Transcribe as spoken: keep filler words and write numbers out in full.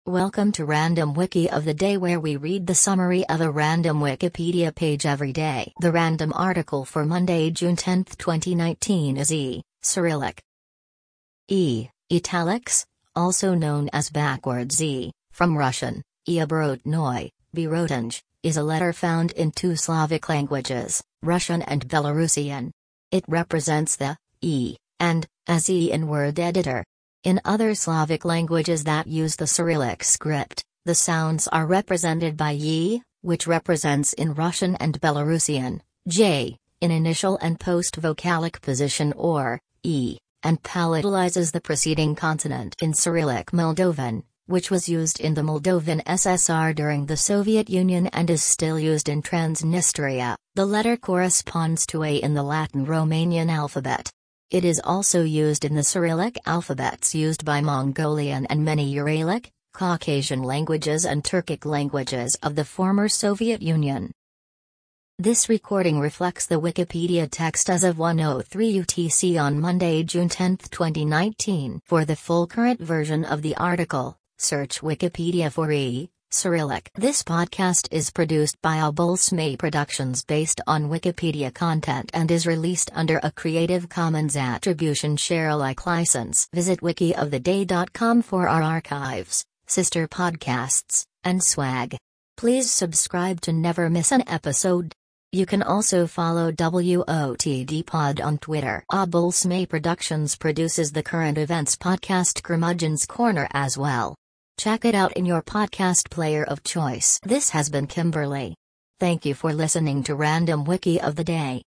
Welcome to Random Wiki of the Day, where we read the summary of a random Wikipedia page every day. The random article for Monday, June tenth, twenty nineteen is E. Cyrillic. E. Italics, also known as backwards E, from Russian, E obrotnoy, Berotanj, is a letter found in two Slavic languages, Russian and Belarusian. It represents the E and as E in word editor. In other Slavic languages that use the Cyrillic script, the sounds are represented by Y, which represents in Russian and Belarusian, J, in initial and post-vocalic position, or E, and palatalizes the preceding consonant in Cyrillic Moldovan, which was used in the Moldovan S S R during the Soviet Union and is still used in Transnistria. The letter corresponds to A in the Latin Romanian alphabet. It is also used in the Cyrillic alphabets used by Mongolian and many Uralic, Caucasian languages and Turkic languages of the former Soviet Union. This recording reflects the Wikipedia text as of one oh three U T C on Monday, June tenth, twenty nineteen. For the full current version of the article, search Wikipedia for E. Cyrillic. This podcast is produced by Obolsmay Productions based on Wikipedia content and is released under a Creative Commons Attribution Share Alike license. Visit wiki of the day dot com for our archives, sister podcasts, and swag. Please subscribe to never miss an episode. You can also follow W O T D Pod on Twitter. Obolsmay Productions produces the current events podcast Curmudgeon's Corner as well. Check it out in your podcast player of choice. This has been Kimberly. Thank you for listening to Random Wiki of the Day.